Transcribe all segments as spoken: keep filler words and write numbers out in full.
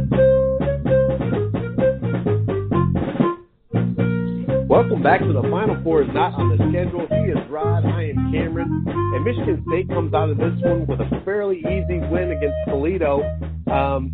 Welcome back to the Final Four is not on the schedule. He is Rod, I am Cameron, and Michigan State comes out of this one with a fairly easy win against Toledo. Um,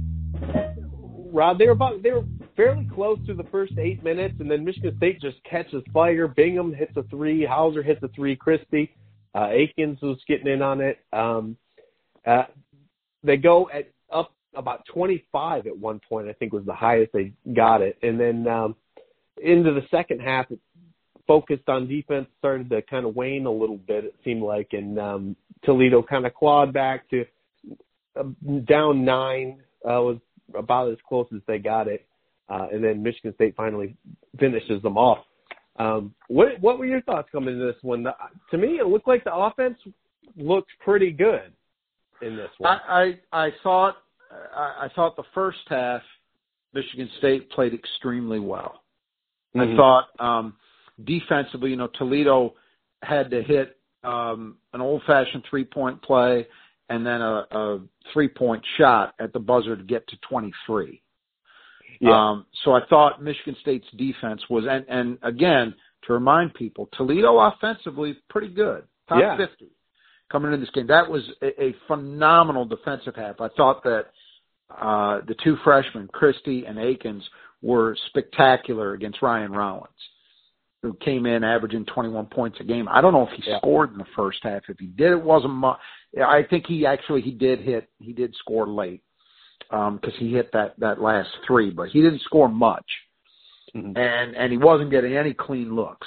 Rod, they were about they were fairly close to the first eight minutes, and then Michigan State just catches fire. Bingham hits a three, Hauser hits a three, Christie, uh, Akins was getting in on it. Um, uh, they go at up about twenty-five at one point. I think was the highest they got it, and then. Um, Into the second half, it focused on defense, started to kind of wane a little bit, it seemed like, and um, Toledo kind of clawed back to uh, down nine, uh, was about as close as they got it, uh, and then Michigan State finally finishes them off. Um, what what were your thoughts coming into this one? The, to me, it looked like the offense looked pretty good in this one. I I, I thought I, I thought the first half Michigan State played extremely well. Mm-hmm. I thought um, defensively, you know, Toledo had to hit um, an old-fashioned three-point play and then a, a three-point shot at the buzzer to get to twenty-three. Yeah. Um, so I thought Michigan State's defense was, and, and again, to remind people, Toledo offensively pretty good, top yeah. fifty coming into this game. That was a, a phenomenal defensive half. I thought that uh, the two freshmen, Christie and Akins, were spectacular against Ryan Rollins, who came in averaging twenty-one points a game. I don't know if he yeah. scored in the first half. If he did, it wasn't much. I think he actually, he did hit, he did score late because um, he hit that, that last three, but he didn't score much. Mm-hmm. And, and he wasn't getting any clean looks.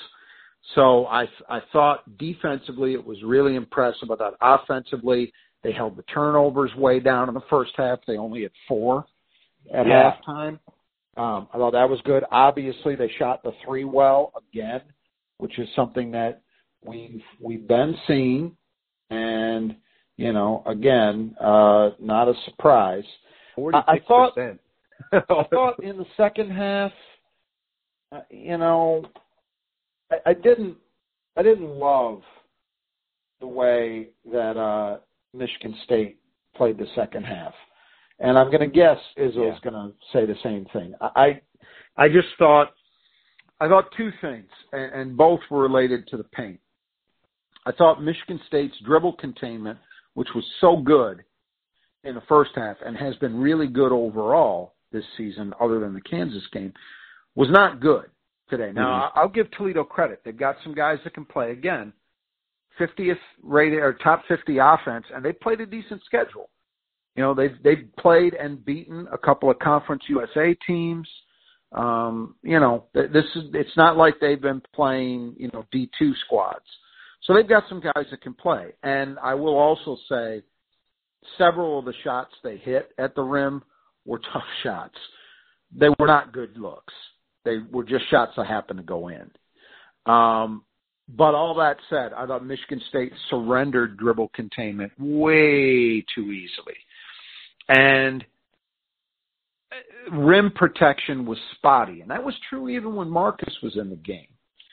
So I, I thought defensively it was really impressive. I thought offensively they held the turnovers way down in the first half. They only had four at yeah. halftime. Um, I thought that was good. Obviously, they shot the three well again, which is something that we've we've been seeing, and you know, again, uh, not a surprise. I, I thought I thought in the second half, uh, you know, I, I didn't I didn't love the way that uh, Michigan State played the second half. And I'm going to guess Izzo's yeah. going to say the same thing. I, I just thought, I thought two things, and, and both were related to the paint. I thought Michigan State's dribble containment, which was so good in the first half and has been really good overall this season, other than the Kansas game, was not good today. Now, mm-hmm. I'll give Toledo credit. They've got some guys that can play. Again, fiftieth rated or top fifty offense, and they played a decent schedule. You know, they've, they've played and beaten a couple of Conference U S A teams. Um, you know, this is, it's not like they've been playing, you know, D two squads. So they've got some guys that can play. And I will also say several of the shots they hit at the rim were tough shots. They were not good looks. They were just shots that happened to go in. Um, but all that said, I thought Michigan State surrendered dribble containment way too easily. And rim protection was spotty, and that was true even when Marcus was in the game.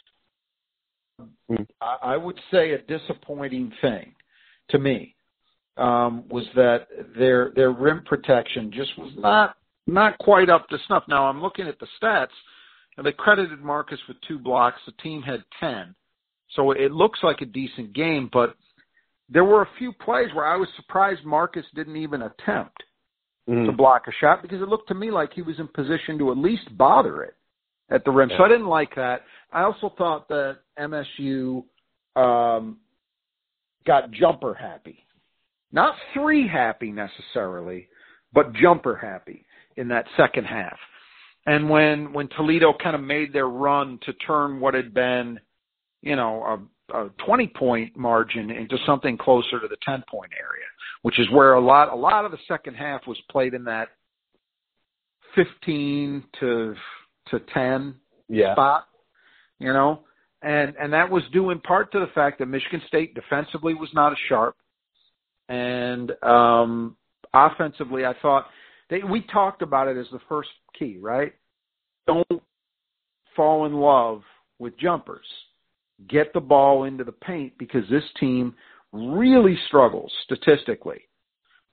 I would say a disappointing thing to me um, was that their their rim protection just was not not quite up to snuff. Now I'm looking at the stats, and they credited Marcus with two blocks. The team had ten, so it looks like a decent game, but there were a few plays where I was surprised Marcus didn't even attempt mm. to block a shot, because it looked to me like he was in position to at least bother it at the rim. Yeah. So I didn't like that. I also thought that M S U um, got jumper happy. Not three happy necessarily, but jumper happy in that second half. And when, when Toledo kind of made their run to turn what had been, you know, a a twenty-point margin into something closer to the ten-point area, which is where a lot a lot of the second half was played in that fifteen to ten yeah. spot, you know, and and that was due in part to the fact that Michigan State defensively was not as sharp, and um, offensively, I thought they we talked about it as the first key, right? Don't fall in love with jumpers. Get the ball into the paint, because this team really struggles statistically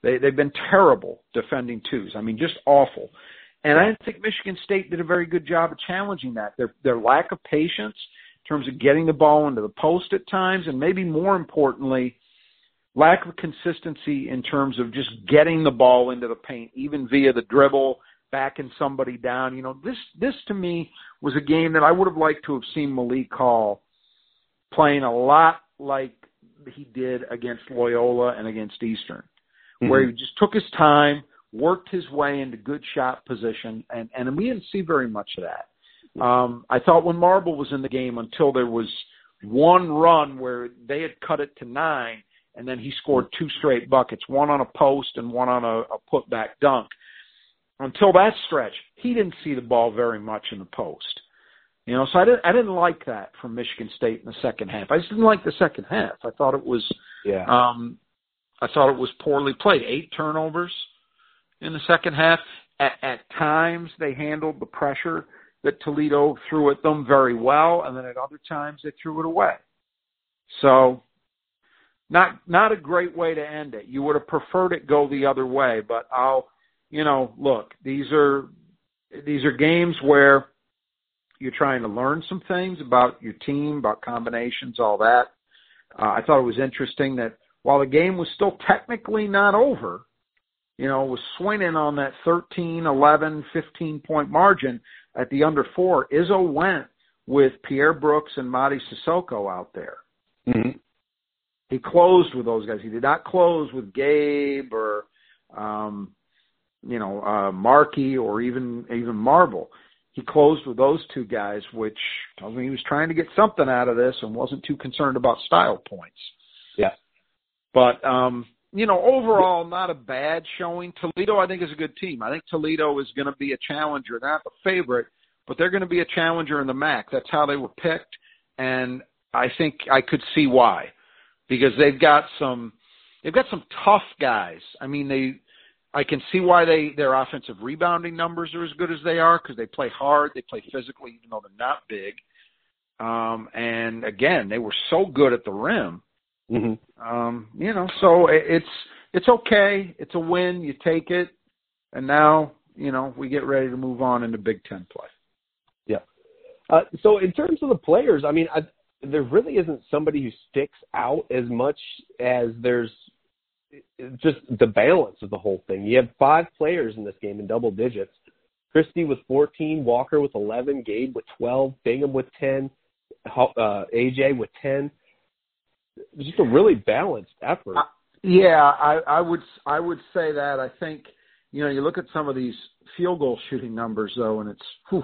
They, they've been terrible defending twos. I mean, just awful. And I think Michigan State did a very good job of challenging that. Their, their lack of patience in terms of getting the ball into the post at times, and maybe more importantly, lack of consistency in terms of just getting the ball into the paint, even via the dribble, backing somebody down. You know, this, this to me was a game that I would have liked to have seen Malik Hall playing a lot like he did against Loyola and against Eastern, mm-hmm. where he just took his time, worked his way into good shot position, and, and we didn't see very much of that. Um, I thought when Marble was in the game until there was one run where they had cut it to nine, and then he scored two straight buckets, one on a post and one on a, a putback dunk. Until that stretch, he didn't see the ball very much in the post. You know, so I didn't, I didn't like that from Michigan State in the second half. I just didn't like the second half. I thought it was, yeah. um, I thought it was poorly played. Eight turnovers in the second half. At, at times, they handled the pressure that Toledo threw at them very well, and then at other times they threw it away. So, not not a great way to end it. You would have preferred it go the other way, but I'll, you know, look, these are these are games where you're trying to learn some things about your team, about combinations, all that. Uh, I thought it was interesting that while the game was still technically not over, you know, was swinging on that thirteen, eleven, fifteen-point margin at the under four, Izzo went with Pierre Brooks and Mady Sissoko out there. Mm-hmm. He closed with those guys. He did not close with Gabe or, um, you know, uh, Markey or even even Marble. He closed with those two guys, which tells me he was trying to get something out of this and wasn't too concerned about style points. Yeah. But, um, you know, overall, not a bad showing. Toledo, I think, is a good team. I think Toledo is going to be a challenger. They're not the favorite, but they're going to be a challenger in the M A C. That's how they were picked, and I think I could see why, because they've got some they've got some tough guys. I mean, they I can see why they their offensive rebounding numbers are as good as they are, because they play hard, they play physically, even though they're not big. Um, and again, they were so good at the rim. Mm-hmm. Um, you know, so it's it's okay. It's a win. You take it, and now you know we get ready to move on into Big Ten play. Yeah. Uh, so in terms of the players, I mean, I, there really isn't somebody who sticks out as much as there's just the balance of the whole thing. You have five players in this game in double digits. Christie with fourteen, Walker with eleven, Gabe with twelve, Bingham with ten, uh, A J with ten. It's just a really balanced effort. Uh, yeah, I, I would I would say that. I think, you know, you look at some of these field goal shooting numbers, though, and it's, whew,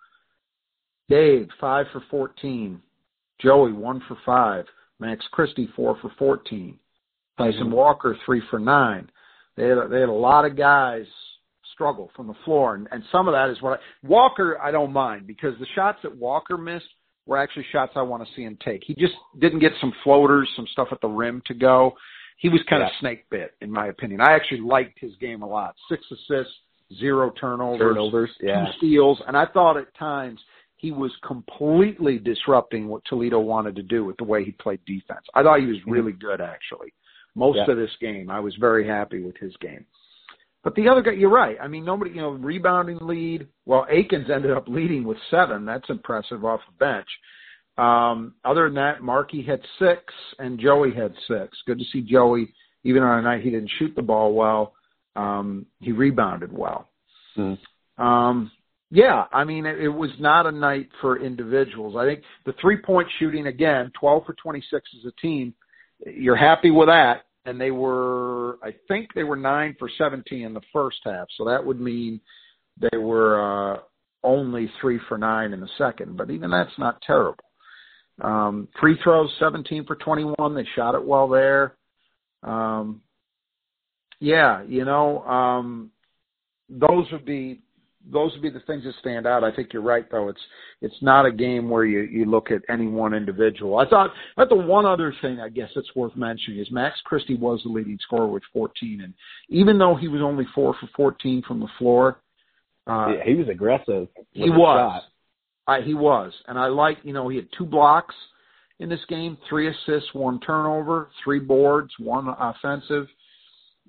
Dave, five for fourteen. Joey, one for five. Max Christie, four for fourteen. Tyson mm-hmm. Walker, three for nine. They had, a, they had a lot of guys struggle from the floor, and, and some of that is what I, Walker, I don't mind, because the shots that Walker missed were actually shots I want to see him take. He just didn't get some floaters, some stuff at the rim to go. He was kind yeah. of snake bit, in my opinion. I actually liked his game a lot. Six assists, zero turnovers, turnovers yeah. two steals, and I thought at times he was completely disrupting what Toledo wanted to do with the way he played defense. I thought he was really good, actually. Most yeah. of this game, I was very happy with his game. But the other guy, you're right. I mean, nobody, you know, rebounding lead. Well, Akins ended up leading with seven. That's impressive off the bench. Um, other than that, Markey had six and Joey had six. Good to see Joey, even on a night he didn't shoot the ball well, um, he rebounded well. Mm. Um, yeah, I mean, it, it was not a night for individuals. I think the three-point shooting, again, twelve for twenty-six as a team, you're happy with that. And they were, I think they were nine for seventeen in the first half. So that would mean they were uh, only three for nine in the second. But even that's not terrible. Um, free throws, seventeen for twenty-one. They shot it well there. Um, yeah, you know, um, those would be those would be the things that stand out. I think you're right, though. It's it's not a game where you, you look at any one individual. I thought, I thought the one other thing I guess that's worth mentioning is Max Christie was the leading scorer with fourteen, and even though he was only four for fourteen from the floor, uh, yeah, he was aggressive. He was. I, he was, and I like, you know, he had two blocks in this game, three assists, one turnover, three boards, one offensive.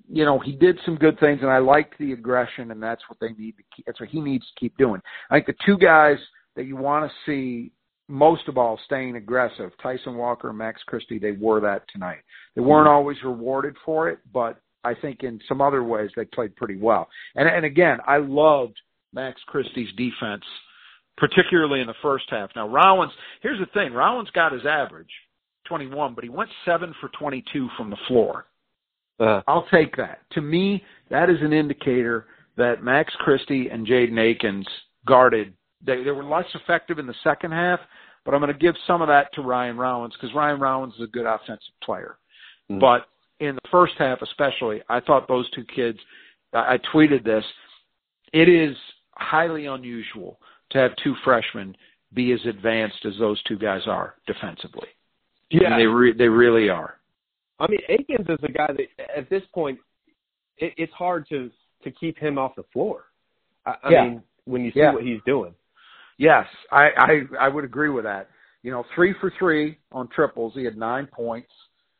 you know, he did some good things, and I liked the aggression, and that's what they need to keep. That's what he needs to keep doing. I think the two guys that you want to see most of all staying aggressive, Tyson Walker and Max Christie, they were that tonight. They weren't always rewarded for it, but I think in some other ways they played pretty well. And, and again, I loved Max Christie's defense, particularly in the first half. Now, Rollins, here's the thing. Rollins got his average, twenty-one, but he went seven for twenty-two from the floor. Uh, I'll take that. To me, that is an indicator that Max Christie and Jaden Akins guarded. They, they were less effective in the second half, but I'm going to give some of that to Ryan Rollins because Ryan Rollins is a good offensive player. Mm-hmm. But in the first half especially, I thought those two kids, I, I tweeted this, it is highly unusual to have two freshmen be as advanced as those two guys are defensively. Yeah. And they, re- they really are. I mean, Akins is a guy that, at this point, it, it's hard to, to keep him off the floor. I, I yeah. mean, when you see yeah. what he's doing. Yes, I, I I would agree with that. You know, three for three on triples. He had nine points,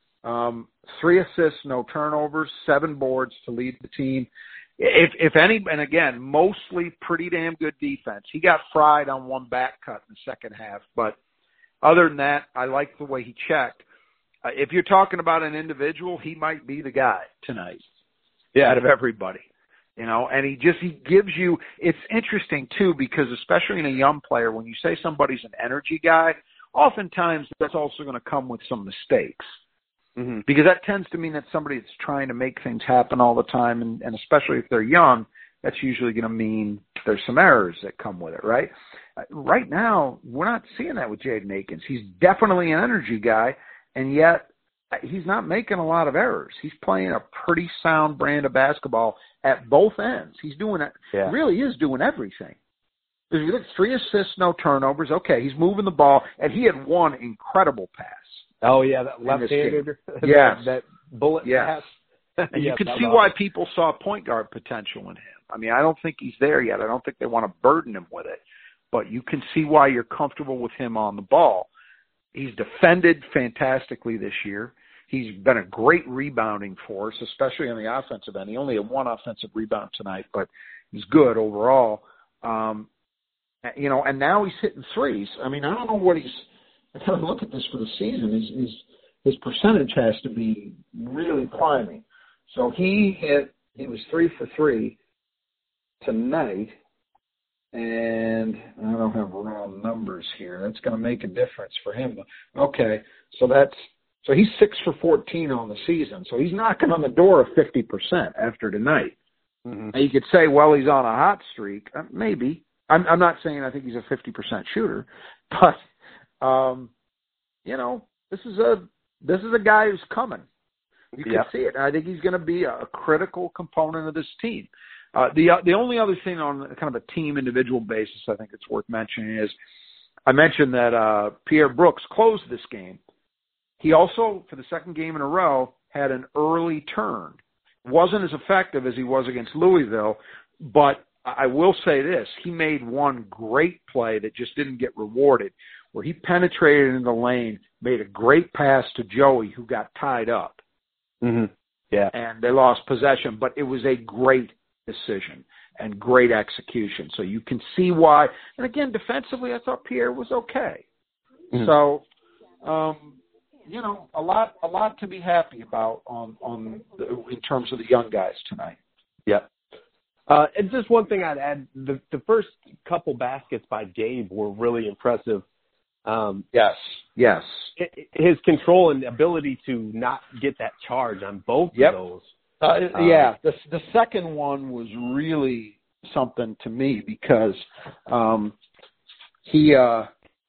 um, three assists, no turnovers, seven boards to lead the team. If if any, and again, mostly pretty damn good defense. He got fried on one back cut in the second half, but other than that, I like the way he checked. Uh, if you're talking about an individual, he might be the guy tonight. Yeah, out of everybody. You know, and he just, he gives you, it's interesting too, because especially in a young player, when you say somebody's an energy guy, oftentimes that's also going to come with some mistakes. Mm-hmm. Because that tends to mean that somebody that's trying to make things happen all the time, and, and especially if they're young, that's usually going to mean there's some errors that come with it, right? Uh, right now, we're not seeing that with Jaden Akins. He's definitely an energy guy, and yet he's not making a lot of errors. He's playing a pretty sound brand of basketball at both ends. He's doing it, yeah. really is doing everything. If you look, three assists, no turnovers. Okay, he's moving the ball, and he had one incredible pass. Oh, yeah, that left-handed. Yes. that bullet yes. pass. And you yes, can see why people saw point guard potential in him. I mean, I don't think he's there yet. I don't think they want to burden him with it. But you can see why you're comfortable with him on the ball. He's defended fantastically this year. He's been a great rebounding force, especially on the offensive end. He only had one offensive rebound tonight, but he's good overall. Um, you know, and now he's hitting threes. I mean, I don't know what he's – I kind of look at this for the season. His, his, his percentage has to be really climbing. So he hit – he was three for three tonight, and I don't have wrong numbers here. That's going to make a difference for him. Okay, so that's – So he's six for fourteen on the season. So he's knocking on the door of fifty percent after tonight. Mm-hmm. And you could say, well, he's on a hot streak. Uh, maybe. I'm, I'm not saying I think he's a fifty percent shooter, but um, you know, this is a this is a guy who's coming. You can yeah. see it. And I think he's going to be a, a critical component of this team. Uh, the uh, the only other thing on kind of a team individual basis I think it's worth mentioning is I mentioned that uh, Pierre Brooks closed this game. He also, for the second game in a row, had an early turn. Wasn't as effective as he was against Louisville, but I will say this. He made one great play that just didn't get rewarded, where he penetrated in the lane, made a great pass to Joey, who got tied up. Mm-hmm. Yeah. And they lost possession, but it was a great decision and great execution. So you can see why. And again, defensively, I thought Pierre was okay. Mm-hmm. So, um, you know, a lot, a lot to be happy about on, on the, in terms of the young guys tonight. Yep. Uh, and just one thing I'd add: the the first couple baskets by Gabe were really impressive. Um, yes, yes. His control and ability to not get that charge on both yep. of those. Uh, yeah, the the second one was really something to me because um, he. Uh,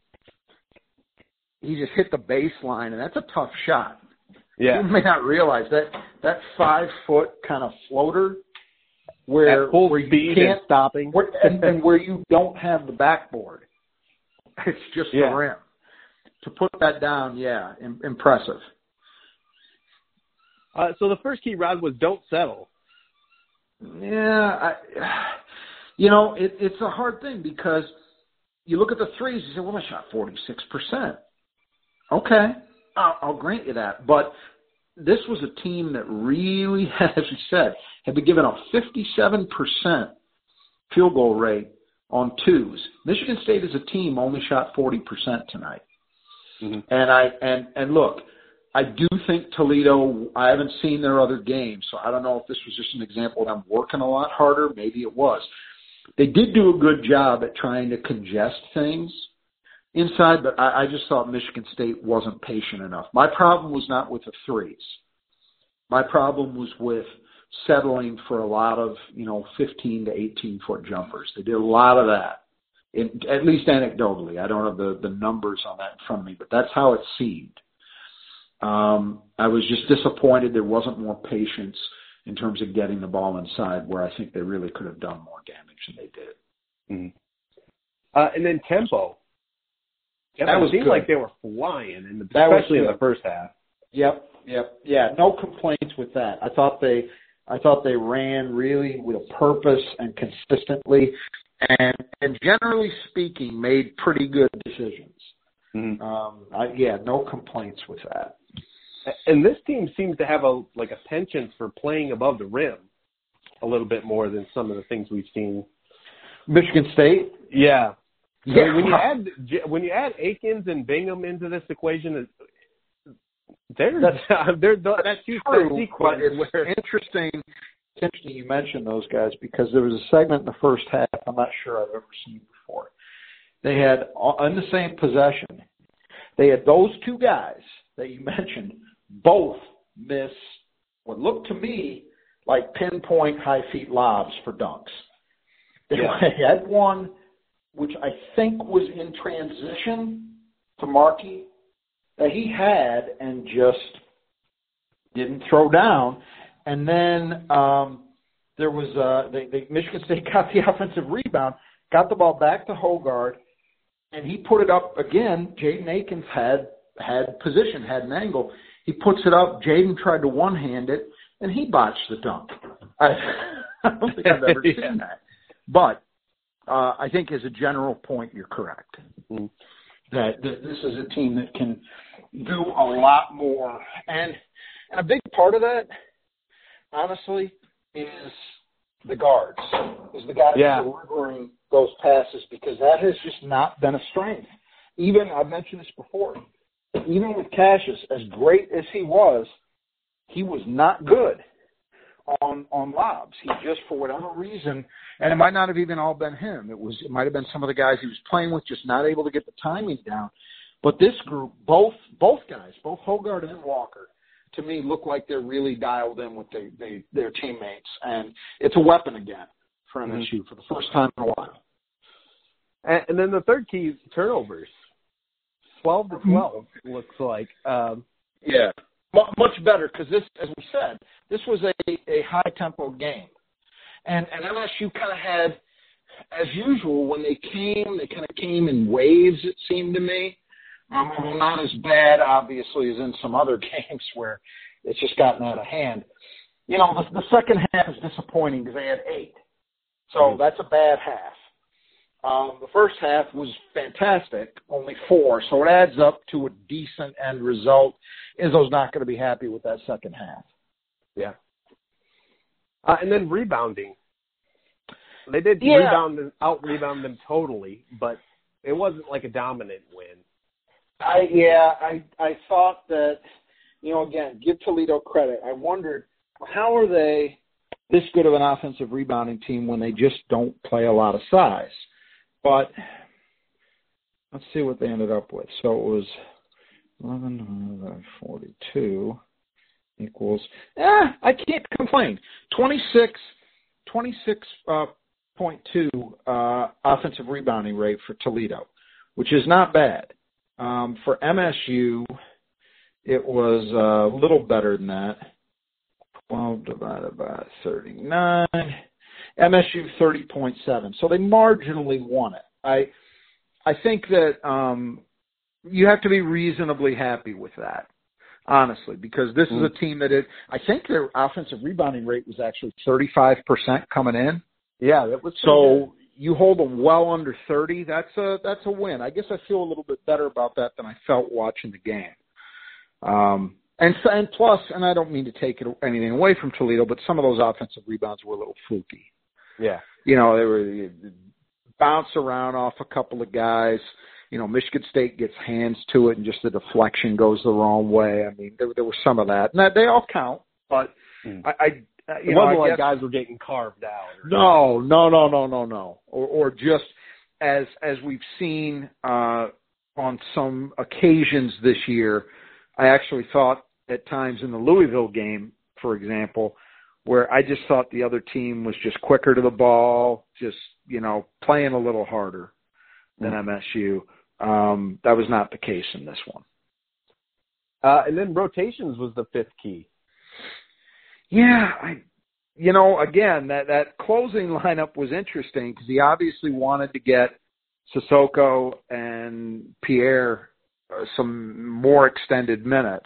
He just hit the baseline, and that's a tough shot. Yeah. You may not realize that that five-foot kind of floater where, At full where you speed can't and stopping. Where, and, and where you don't have the backboard. It's just yeah. the rim. To put that down, yeah, im- impressive. Uh, so the first key, Rod, was don't settle. Yeah. I, you know, it, it's a hard thing because you look at the threes, you say, well, I shot forty-six percent. Okay, I'll, I'll grant you that. But this was a team that really, as we said, had been given a fifty-seven percent field goal rate on twos. Michigan State as a team only shot forty percent tonight. Mm-hmm. And I and and look, I do think Toledo, I haven't seen their other games, so I don't know if this was just an example of them working a lot harder. Maybe it was. They did do a good job at trying to congest things inside, but I, I just thought Michigan State wasn't patient enough. My problem was not with the threes. My problem was with settling for a lot of, you know, fifteen to eighteen foot jumpers. They did a lot of that, in, at least anecdotally. I don't have the, the numbers on that in front of me, but that's how it seemed. Um, I was just disappointed there wasn't more patience in terms of getting the ball inside, where I think they really could have done more damage than they did. Mm-hmm. Uh, and then tempo. That it seemed good. Like they were flying, in the, especially in the first half. Yep, yep, yeah. No complaints with that. I thought they, I thought they ran really with a purpose and consistently, and and generally speaking, made pretty good decisions. Mm-hmm. Um, I, yeah, no complaints with that. And this team seems to have a like a penchant for playing above the rim a little bit more than some of the things we've seen. Michigan State, yeah. So yeah. When you add when you add Akins and Bingham into this equation, there's that's, there's that two-step sequence. It's where interesting. It's interesting you mentioned those guys because there was a segment in the first half I'm not sure I've ever seen before. They had on the same possession, they had those two guys that you mentioned both miss what looked to me like pinpoint high feet lobs for dunks. They yeah. had one which I think was in transition to Markey, that he had and just didn't throw down. And then um, there was uh, they, they, Michigan State got the offensive rebound, got the ball back to Hogard, and he put it up again. Jaden Akins had had position, had an angle. He puts it up. Jaden tried to one-hand it, and he botched the dunk. I, I don't think I've ever yeah. seen that. But Uh, I think as a general point, you're correct. Mm-hmm. That, that this is a team that can do a lot more. And, and a big part of that, honestly, is the guards. Is the guys yeah. delivering those passes, because that has just not been a strength. Even, I've mentioned this before, even with Cassius, as great as he was, he was not good on on lobs. He just, for whatever reason, and it might not have even all been him. It was it might have been some of the guys he was playing with just not able to get the timing down. But this group, both both guys, both Hogard and Walker, to me look like they're really dialed in with they, they, their teammates, and it's a weapon again for M S U mm-hmm. for the first time in a while. And, and then the third key is turnovers. Twelve to twelve mm-hmm. looks like. Um, yeah. Much better, because this, as we said, this was a, a high-tempo game. And, and M S U kind of had, as usual, when they came, they kind of came in waves, it seemed to me. Um, well, not as bad, obviously, as in some other games where it's just gotten out of hand. You know, the, the second half is disappointing because they had eight. So mm-hmm. that's a bad half. Um, the first half was fantastic, only four, so it adds up to a decent end result. Izzo's not going to be happy with that second half. Yeah. Uh, and then rebounding. They did yeah. rebound them, out-rebound them totally, but it wasn't like a dominant win. I Yeah, I, I thought that, you know, again, give Toledo credit. I wondered, how are they this good of an offensive rebounding team when they just don't play a lot of size? But let's see what they ended up with. So it was eleven forty-two equals, eh, I can't complain. twenty-six, twenty-six point two uh, offensive rebounding rate for Toledo, which is not bad. Um, for M S U, it was a little better than that. twelve divided by thirty-nine. M S U thirty point seven. So they marginally won it. I I think that um, you have to be reasonably happy with that, honestly, because this mm. is a team that it, I think their offensive rebounding rate was actually thirty-five percent coming in. Yeah, that was so you hold them well under thirty. That's a that's a win. I guess I feel a little bit better about that than I felt watching the game. Um, And, and plus, and I don't mean to take it, anything away from Toledo, but some of those offensive rebounds were a little fluky. Yeah. You know, they were bounce around off a couple of guys. You know, Michigan State gets hands to it, and just the deflection goes the wrong way. I mean, there, there was some of that. And that, they all count, but mm. I, I you it know, wasn't I like guess, guys were getting carved out. Or no, no, no, no, no, no. Or, or just as as we've seen uh, on some occasions this year, I actually thought at times in the Louisville game, for example, where I just thought the other team was just quicker to the ball, just, you know, playing a little harder than mm. M S U. Um, that was not the case in this one. Uh, and then rotations was the fifth key. Yeah, I, you know, again, that, that closing lineup was interesting because he obviously wanted to get Sissoko and Pierre uh, some more extended minutes.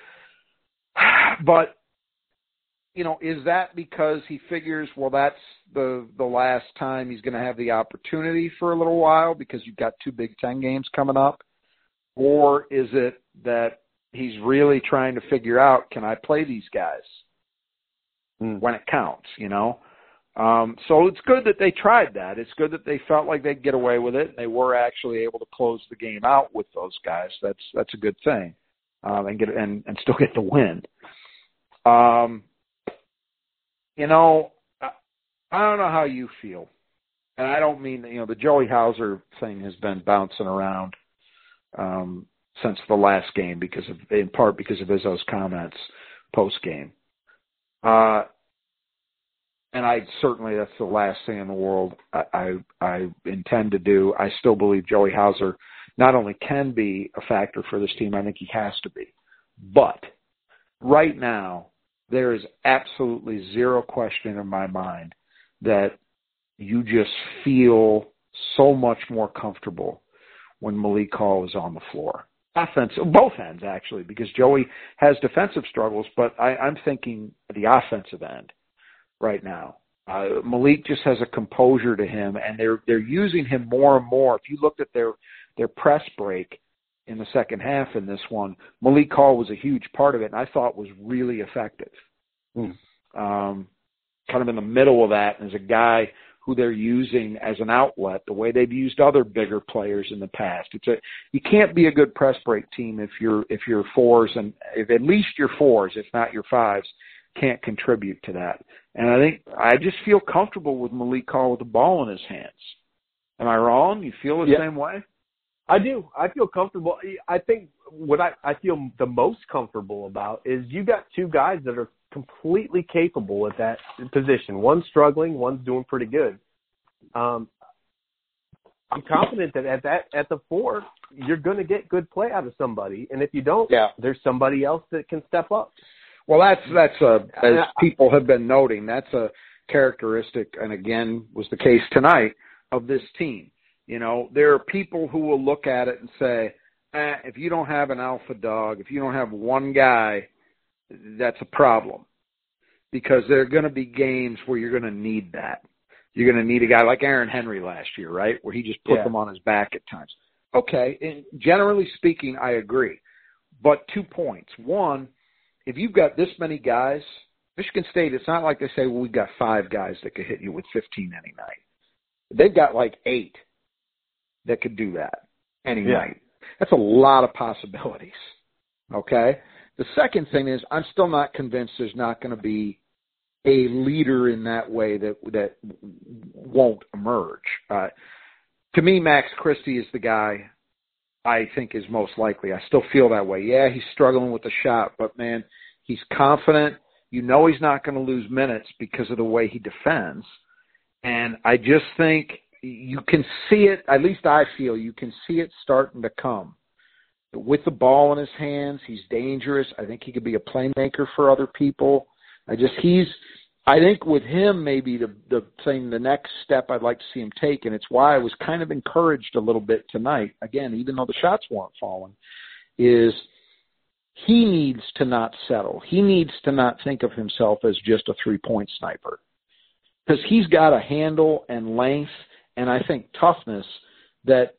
But, you know, is that because he figures, well, that's the the last time he's going to have the opportunity for a little while because you've got two Big Ten games coming up? Or is it that he's really trying to figure out, can I play these guys mm. when it counts, you know? Um, so it's good that they tried that. It's good that they felt like they'd get away with it, and they were actually able to close the game out with those guys. That's that's a good thing, um, and get and, and still get the win. Um, you know, I, I don't know how you feel, and I don't mean, you know, the Joey Hauser thing has been bouncing around um, since the last game because of, in part because of Izzo's comments post game. Uh, and I certainly, that's the last thing in the world I, I, I intend to do. I still believe Joey Hauser not only can be a factor for this team, I think he has to be. But right now, there is absolutely zero question in my mind that you just feel so much more comfortable when Malik Hall is on the floor. Offense, both ends actually, because Joey has defensive struggles, but I, I'm thinking the offensive end right now. Uh, Malik just has a composure to him, and they're they're using him more and more. If you looked at their their press break in the second half in this one, Malik Hall was a huge part of it, and I thought was really effective. Hmm. Um, kind of in the middle of that, and as a guy who they're using as an outlet, the way they've used other bigger players in the past. It's a you can't be a good press break team if you're if your fours and if at least your fours, if not your fives, can't contribute to that. And I think I just feel comfortable with Malik Hall with the ball in his hands. Am I wrong? You feel the yeah. same way? I do. I feel comfortable. I think what I, I feel the most comfortable about is you got two guys that are completely capable at that position. One's struggling, one's doing pretty good. Um, I'm confident that at that at the four, you're going to get good play out of somebody, and if you don't, yeah. there's somebody else that can step up. Well, that's that's a as people have been noting, that's a characteristic, and again was the case tonight of this team. You know, there are people who will look at it and say, eh, if you don't have an alpha dog, if you don't have one guy, that's a problem. Because there are going to be games where you're going to need that. You're going to need a guy like Aaron Henry last year, right, where he just put yeah. them on his back at times. Okay, and generally speaking, I agree. But two points. One, if you've got this many guys, Michigan State, it's not like they say, well, we've got five guys that could hit you with fifteen any night. They've got like eight that could do that any yeah. night. That's a lot of possibilities, okay? The second thing is I'm still not convinced there's not going to be a leader in that way that that won't emerge. Uh, to me, Max Christie is the guy I think is most likely. I still feel that way. Yeah, he's struggling with the shot, but, man, he's confident. You know he's not going to lose minutes because of the way he defends. And I just think you can see it, at least I feel, you can see it starting to come. With the ball in his hands, he's dangerous. I think he could be a playmaker for other people. I just, he's, I think with him, maybe the the thing, the next step I'd like to see him take, and it's why I was kind of encouraged a little bit tonight, again, even though the shots weren't falling, is he needs to not settle. He needs to not think of himself as just a three-point sniper. Because he's got a handle and length and I think toughness that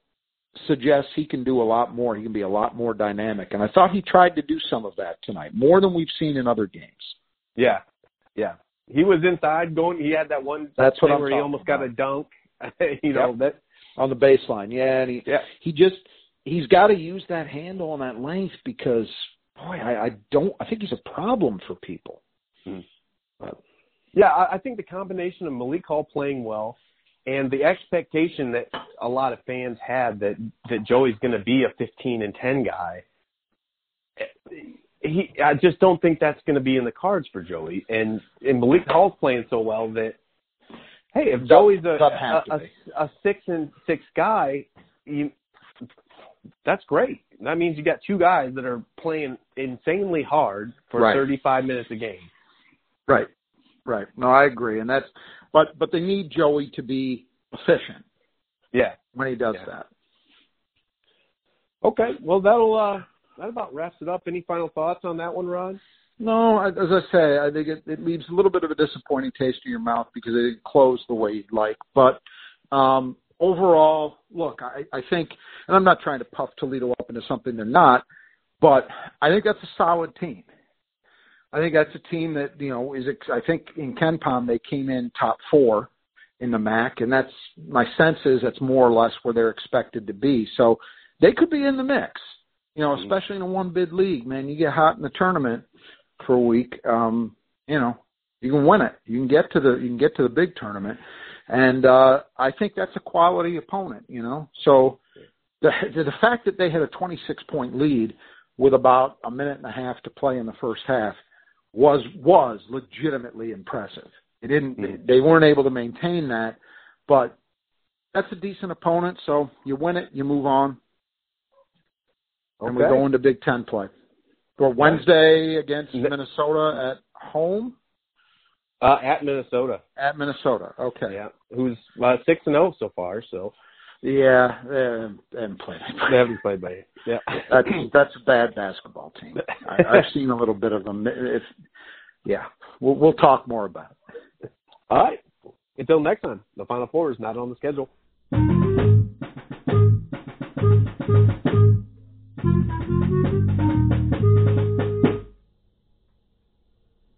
suggests he can do a lot more. He can be a lot more dynamic. And I thought he tried to do some of that tonight, more than we've seen in other games. Yeah, yeah. He was inside going. He had that one That's what I'm where he almost about. got a dunk, you know, yep. that on the baseline. Yeah, and he, yeah. he just he's got to use that handle and that length because, boy, I, I don't – I think he's a problem for people. Hmm. But, yeah, I, I think the combination of Malik Hall playing well and the expectation that a lot of fans had that, that Joey's going to be a fifteen and ten guy, he I just don't think that's going to be in the cards for Joey. And, and Malik Hall's playing so well that, hey, if Joey's a, a, a, a six and six guy, you, that's great. That means you got two guys that are playing insanely hard for right. thirty-five minutes a game. Right, right. No, I agree, and that's but but they need Joey to be efficient. Yeah, when he does yeah. that. Okay, well that'll uh, that about wraps it up. Any final thoughts on that one, Rod? No, as I say, I think it, it leaves a little bit of a disappointing taste in your mouth because it didn't close the way you'd like. But um, overall, look, I, I think, and I'm not trying to puff Toledo up into something they're not, but I think that's a solid team. I think that's a team that, you know, is, I think in KenPom they came in top four in the M A C, and that's, my sense is that's more or less where they're expected to be. So they could be in the mix, you know, especially in a one-bid league, man. You get hot in the tournament for a week, um, you know, you can win it. You can get to the you can get to the big tournament, and uh, I think that's a quality opponent, you know. So the the fact that they had a twenty-six point lead with about a minute and a half to play in the first half was was legitimately impressive. It didn't they weren't able to maintain that, but that's a decent opponent. So you win it, you move on, and okay. we go into Big Ten play. Or Wednesday against Minnesota at home? Uh, at Minnesota. At Minnesota, okay. Yeah, who's uh, six and zero so far. So, yeah, they haven't played. They haven't played by. Yeah, that's that's a bad basketball team. I, I've seen a little bit of them. It's, yeah, we'll we'll talk more about it. All right. Until next time, the Final Four is not on the schedule.